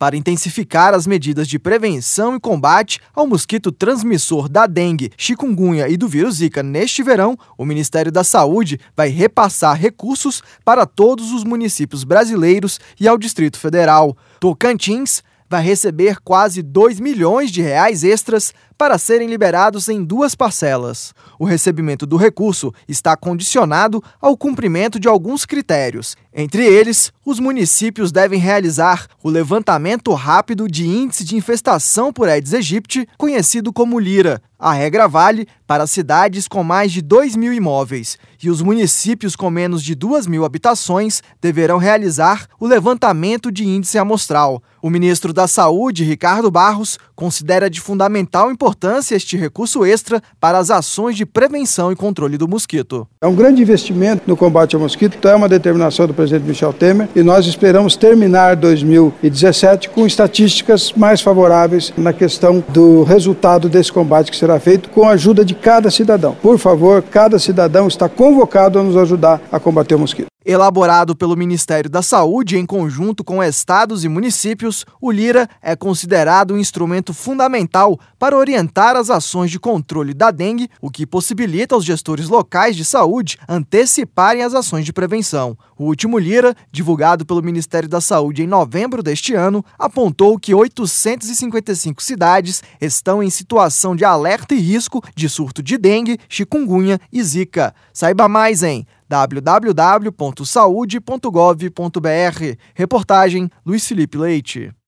Para intensificar as medidas de prevenção e combate ao mosquito transmissor da dengue, chikungunya e do vírus Zika neste verão, o Ministério da Saúde vai repassar recursos para todos os municípios brasileiros e ao Distrito Federal. Tocantins vai receber quase R$2 milhões extras para serem liberados em 2 parcelas. O recebimento do recurso está condicionado ao cumprimento de alguns critérios. Entre eles, os municípios devem realizar o levantamento rápido de índice de infestação por Aedes aegypti, conhecido como LIRA. A regra vale para cidades com mais de 2.000 imóveis, e os municípios com menos de 2.000 habitações deverão realizar o levantamento de índice amostral. O ministro da Saúde, Ricardo Barros, considera de fundamental importância este recurso extra para as ações de prevenção e controle do mosquito. É um grande investimento no combate ao mosquito, é uma determinação do presidente Michel Temer e nós esperamos terminar 2017 com estatísticas mais favoráveis na questão do resultado desse combate que será feito com a ajuda de cada cidadão. Por favor, cada cidadão está convocado a nos ajudar a combater o mosquito. Elaborado pelo Ministério da Saúde em conjunto com estados e municípios, o LIRA é considerado um instrumento fundamental para orientar as ações de controle da dengue, o que possibilita aos gestores locais de saúde anteciparem as ações de prevenção. O último LIRA, divulgado pelo Ministério da Saúde em novembro deste ano, apontou que 855 cidades estão em situação de alerta e risco de surto de dengue, chikungunya e zika. Saiba mais em www.saude.gov.br. Reportagem Luiz Felipe Leite.